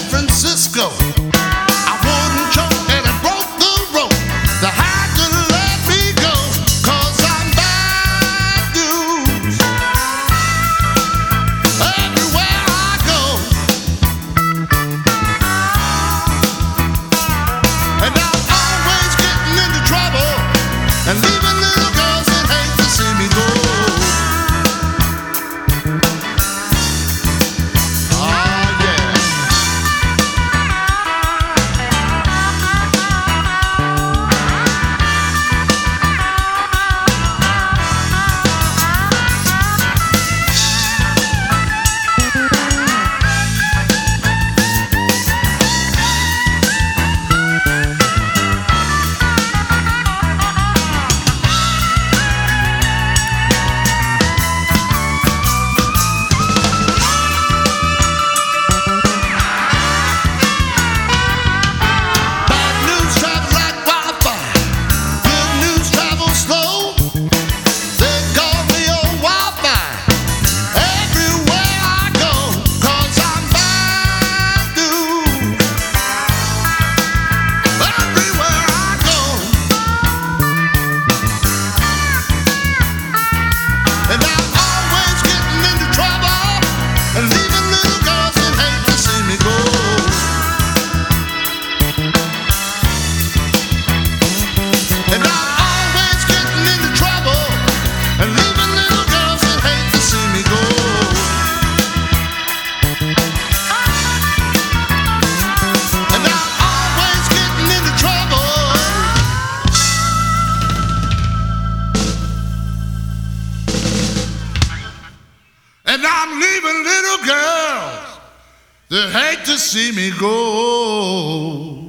Francisco. I wouldn't choke and it broke the rope. They had to let me go, 'cause I'm bad news. Everywhere I go, and I'm always getting into trouble and leaving little girls that hate to see me go. And I'm leaving little girls that hate to see me go.